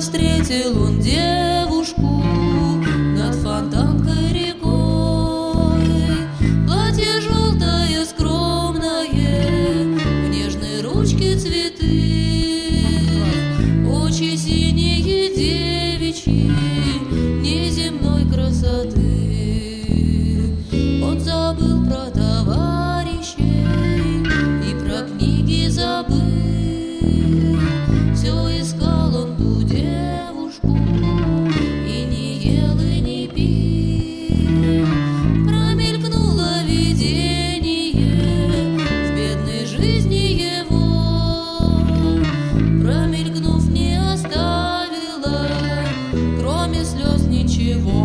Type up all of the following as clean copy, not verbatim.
встретил он девушку над Фонтанкой рекой. Платье желтое, скромное, в нежной ручке цветы, очи синие девичьи, неземной красоты. Он забыл про товарищей и про книги забыл. Все искал он ту девушку, и не ел, и не пил. Промелькнуло видение в бедной жизни его, промелькнув, не оставила, кроме слез, ничего.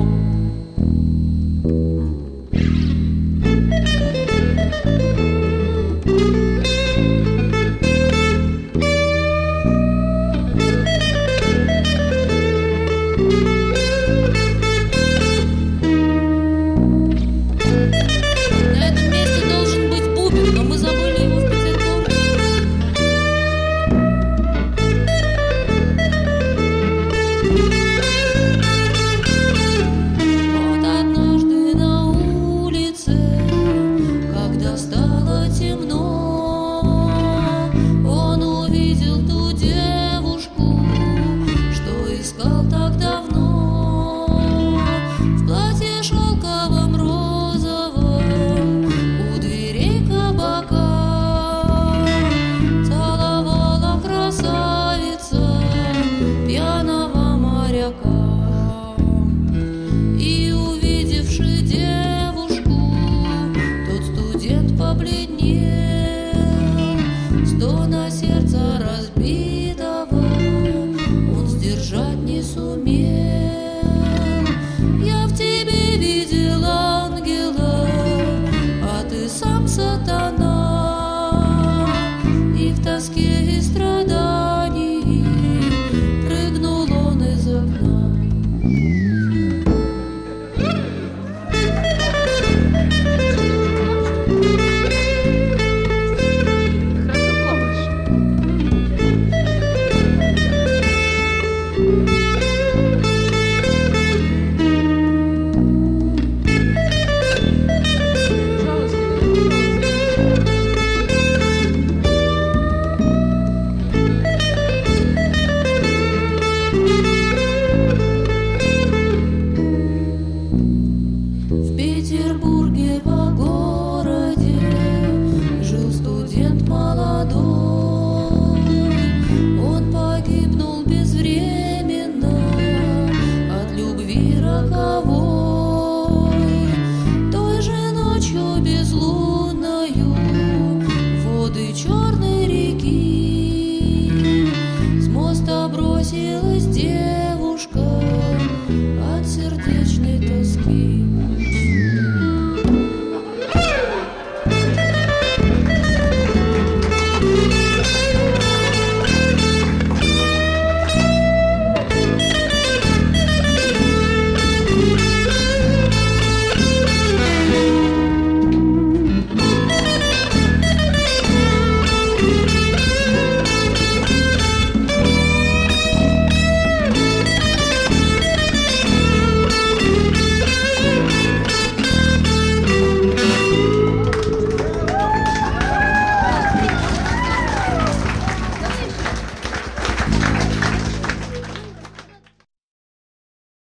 Стало темно, он увидел ту девушку, что искал так давно. В платье шелковом розовом у дверей кабака целовала красавица пьяного моряка. И увидевши девушку, тот студент побледнел, стона сердца разбитого он сдержать не сумел. Я в тебе видел ангела, а ты сам сатана, и в тоске и страхе